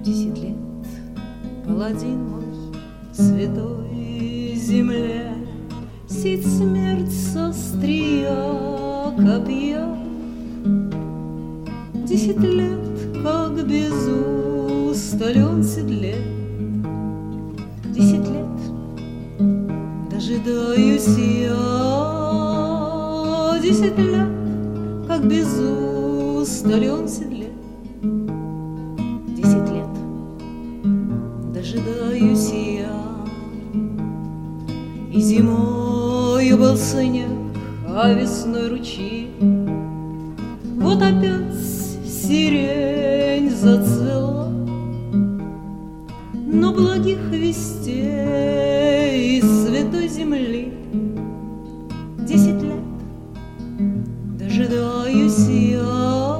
10 лет, паладин мой, святой земле, сидь смерть со острия копья. 10 лет, как без устали он седле. 10 лет, дожидаюсь я. 10 лет, как без устали он седле. 10 лет, дожидаюсь я. И зимою был снег, а весной ручьи. Вот опять сирень зацвела, но благих вестей из святой земли. 10 лет, дожидаюсь я,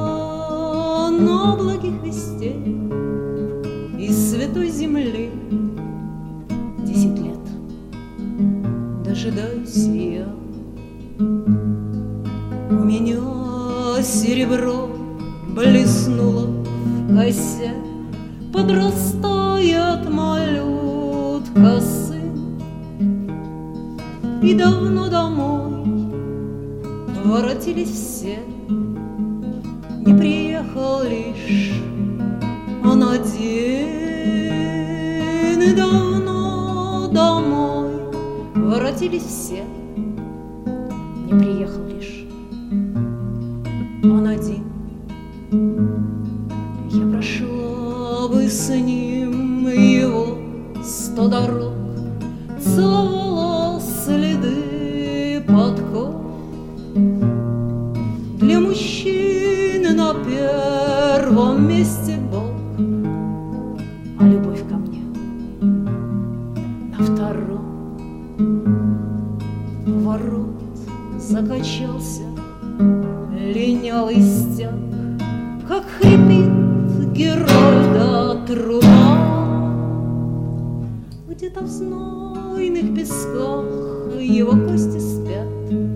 но благих вестей из святой земли. 10 лет, дожидаюсь я. У меня серебро блеснуло в косе, подрастает малютка сын. И давно домой воротились все, не приехал лишь он один. И давно домой воротились все, не приехал лишь он один. Я прошла бы с ним его 100 дорог, целовала следы подков. Для мужчины на первом месте Бог, а любовь ко мне на втором. У ворот закачался линялый стяг, как хрипит Герольда труба. Где-то в знойных песках его кости спят,